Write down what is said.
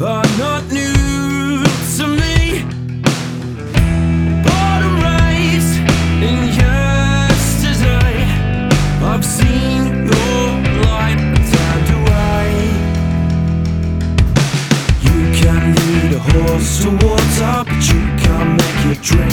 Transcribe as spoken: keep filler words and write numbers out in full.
are not new to me. Born and raised in yesterday, I've seen your light turned away. You can lead a horse to water, but you can't make it drink.